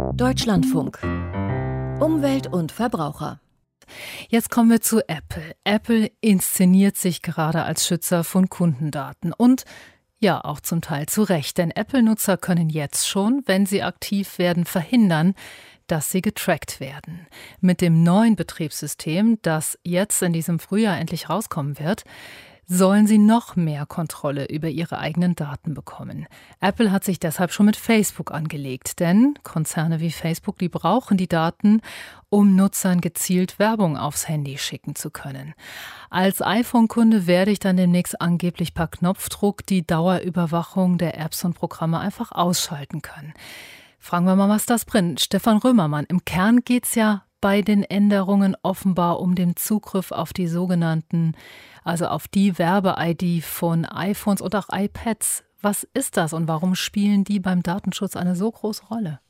Deutschlandfunk. Umwelt und Verbraucher. Jetzt kommen wir zu Apple. Apple inszeniert sich gerade als Schützer von Kundendaten und ja, auch zum Teil zu Recht. Denn Apple-Nutzer können jetzt schon, wenn sie aktiv werden, verhindern, dass sie getrackt werden. Mit dem neuen Betriebssystem, das jetzt in diesem Frühjahr endlich rauskommen wird, sollen sie noch mehr Kontrolle über ihre eigenen Daten bekommen. Apple hat sich deshalb schon mit Facebook angelegt, denn Konzerne wie Facebook, die brauchen die Daten, um Nutzern gezielt Werbung aufs Handy schicken zu können. Als iPhone-Kunde werde ich dann demnächst angeblich per Knopfdruck die Dauerüberwachung der Apps und Programme einfach ausschalten können. Fragen wir mal, was das bringt. Stefan Römermann, im Kern geht's ja bei den Änderungen offenbar um den Zugriff auf die sogenannten, also auf die Werbe-ID von iPhones und auch iPads. Was ist das und warum spielen die beim Datenschutz eine so große Rolle?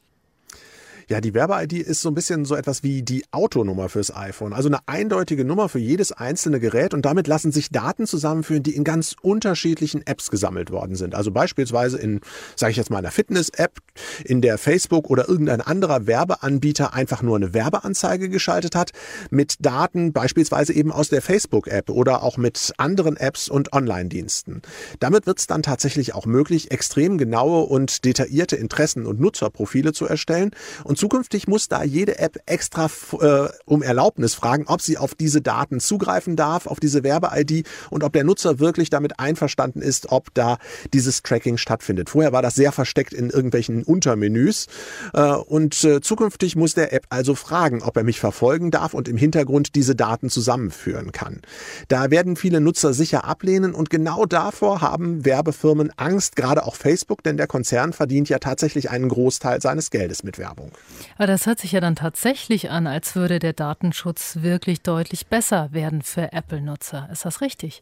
Ja, die Werbe-ID ist so ein bisschen so etwas wie die Autonummer fürs iPhone. Also eine eindeutige Nummer für jedes einzelne Gerät und damit lassen sich Daten zusammenführen, die in ganz unterschiedlichen Apps gesammelt worden sind. Also beispielsweise in, sage ich jetzt mal, einer Fitness-App, in der Facebook oder irgendein anderer Werbeanbieter einfach nur eine Werbeanzeige geschaltet hat, mit Daten beispielsweise eben aus der Facebook-App oder auch mit anderen Apps und Online-Diensten. Damit wird es dann tatsächlich auch möglich, extrem genaue und detaillierte Interessen- und Nutzerprofile zu erstellen. Und zukünftig muss da jede App extra um Erlaubnis fragen, ob sie auf diese Daten zugreifen darf, auf diese Werbe-ID und ob der Nutzer wirklich damit einverstanden ist, ob da dieses Tracking stattfindet. Vorher war das sehr versteckt in irgendwelchen Untermenüs und zukünftig muss der App also fragen, ob er mich verfolgen darf und im Hintergrund diese Daten zusammenführen kann. Da werden viele Nutzer sicher ablehnen und genau davor haben Werbefirmen Angst, gerade auch Facebook, denn der Konzern verdient ja tatsächlich einen Großteil seines Geldes mit Werbung. Aber das hört sich ja dann tatsächlich an, als würde der Datenschutz wirklich deutlich besser werden für Apple-Nutzer. Ist das richtig?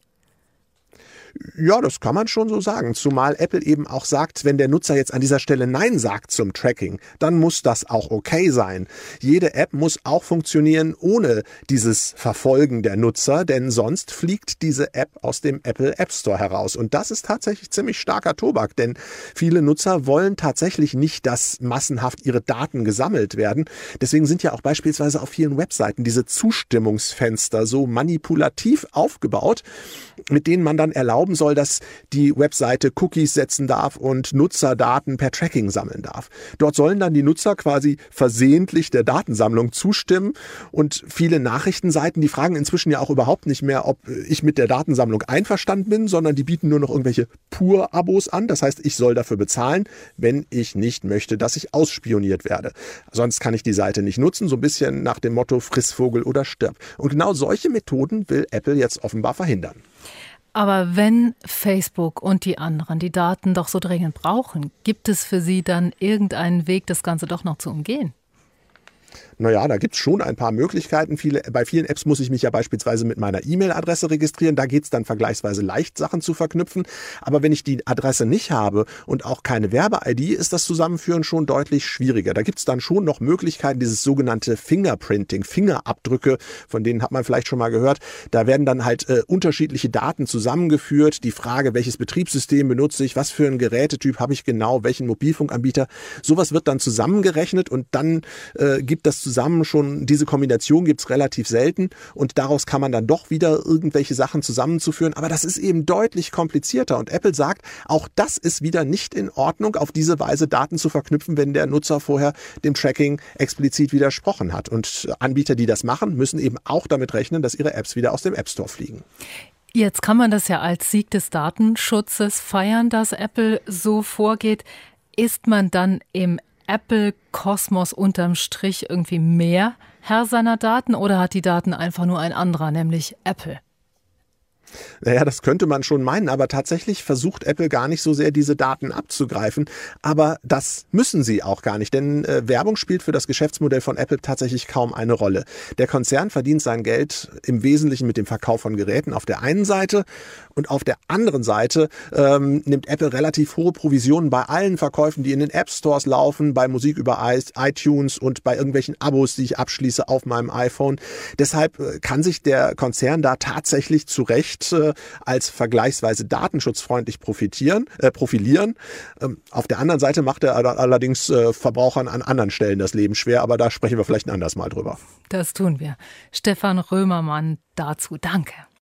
Ja, das kann man schon so sagen. Zumal Apple eben auch sagt, wenn der Nutzer jetzt an dieser Stelle Nein sagt zum Tracking, dann muss das auch okay sein. Jede App muss auch funktionieren ohne dieses Verfolgen der Nutzer, denn sonst fliegt diese App aus dem Apple App Store heraus. Und das ist tatsächlich ziemlich starker Tobak, denn viele Nutzer wollen tatsächlich nicht, dass massenhaft ihre Daten gesammelt werden. Deswegen sind ja auch beispielsweise auf vielen Webseiten diese Zustimmungsfenster so manipulativ aufgebaut, mit denen man dann erlauben soll, dass die Webseite Cookies setzen darf und Nutzerdaten per Tracking sammeln darf. Dort sollen dann die Nutzer quasi versehentlich der Datensammlung zustimmen und viele Nachrichtenseiten, die fragen inzwischen ja auch überhaupt nicht mehr, ob ich mit der Datensammlung einverstanden bin, sondern die bieten nur noch irgendwelche Pur-Abos an. Das heißt, ich soll dafür bezahlen, wenn ich nicht möchte, dass ich ausspioniert werde. Sonst kann ich die Seite nicht nutzen, so ein bisschen nach dem Motto Friss Vogel oder stirb. Und genau solche Methoden will Apple jetzt offenbar verhindern. Aber wenn Facebook und die anderen die Daten doch so dringend brauchen, gibt es für sie dann irgendeinen Weg, das Ganze doch noch zu umgehen? Naja, da gibt's schon ein paar Möglichkeiten. Bei vielen Apps muss ich mich ja beispielsweise mit meiner E-Mail-Adresse registrieren. Da geht's dann vergleichsweise leicht, Sachen zu verknüpfen. Aber wenn ich die Adresse nicht habe und auch keine Werbe-ID, ist das Zusammenführen schon deutlich schwieriger. Da gibt's dann schon noch Möglichkeiten, dieses sogenannte Fingerprinting, Fingerabdrücke, von denen hat man vielleicht schon mal gehört. Da werden dann halt unterschiedliche Daten zusammengeführt. Die Frage, welches Betriebssystem benutze ich, was für einen Gerätetyp habe ich genau, welchen Mobilfunkanbieter. Sowas wird dann zusammengerechnet und dann gibt das zusammen schon, diese Kombination gibt's relativ selten und daraus kann man dann doch wieder irgendwelche Sachen zusammenzuführen. Aber das ist eben deutlich komplizierter und Apple sagt, auch das ist wieder nicht in Ordnung, auf diese Weise Daten zu verknüpfen, wenn der Nutzer vorher dem Tracking explizit widersprochen hat. Und Anbieter, die das machen, müssen eben auch damit rechnen, dass ihre Apps wieder aus dem App Store fliegen. Jetzt kann man das ja als Sieg des Datenschutzes feiern, dass Apple so vorgeht. Ist man dann im Apple-Kosmos unterm Strich irgendwie mehr Herr seiner Daten oder hat die Daten einfach nur ein anderer, nämlich Apple? Naja, das könnte man schon meinen, aber tatsächlich versucht Apple gar nicht so sehr, diese Daten abzugreifen. Aber das müssen sie auch gar nicht, denn Werbung spielt für das Geschäftsmodell von Apple tatsächlich kaum eine Rolle. Der Konzern verdient sein Geld im Wesentlichen mit dem Verkauf von Geräten auf der einen Seite und auf der anderen Seite nimmt Apple relativ hohe Provisionen bei allen Verkäufen, die in den App Stores laufen, bei Musik über iTunes und bei irgendwelchen Abos, die ich abschließe auf meinem iPhone. Deshalb kann sich der Konzern da tatsächlich zu Recht Recht als vergleichsweise datenschutzfreundlich profilieren. Auf der anderen Seite macht er allerdings Verbrauchern an anderen Stellen das Leben schwer, aber da sprechen wir vielleicht ein anderes Mal drüber. Das tun wir. Stefan Römermann dazu. Danke.